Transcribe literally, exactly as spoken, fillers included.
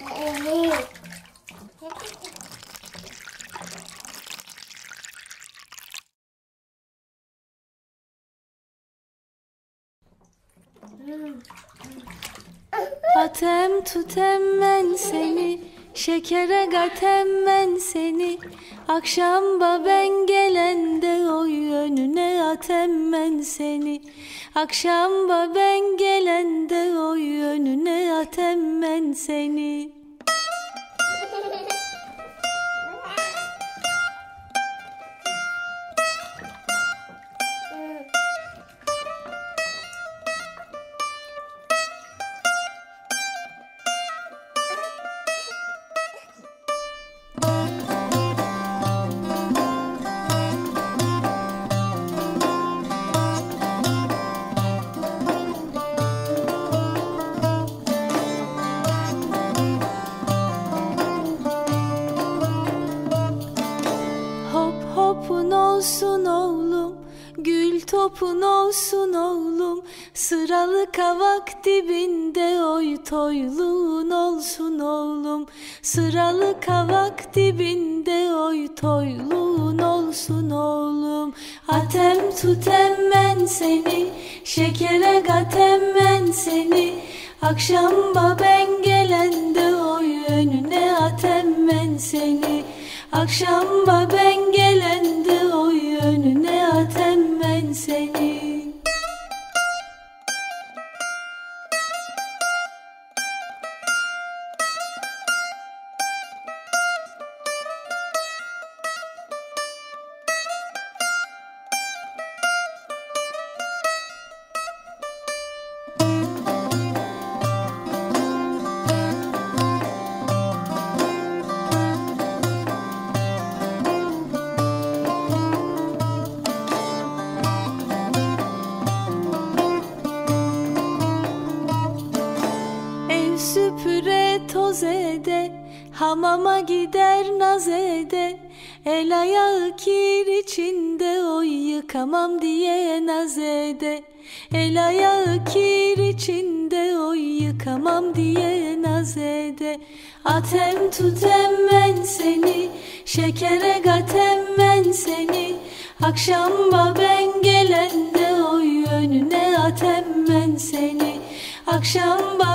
Atem tutem ben seni, şekere gatem ben seni. Akşamba ben gelende oy önüne atem ben seni. Akşamba ben gelende oy önüne atem ben seni. Topun olsun oğlum, gül topun olsun oğlum. Sıralı kavak dibinde oy toyluğun olsun oğlum. Sıralı kavak dibinde oy toyluğun olsun oğlum. Atem tutem ben seni, şekere gatem ben seni. Akşamba ben gelende oy önüne atem ben seni. Akşamba ben gelende oy önüne atem ben seni. Süpüre toz ede, hamama gider naz ede. El ayağı kir içinde oy yıkamam diye naz ede. El ayağı kir içinde oy yıkamam diye naz ede. Atem tutem ben seni, şekere gatem ben seni. Akşamba ben gelende oy önüne atem ben seni. Akşamba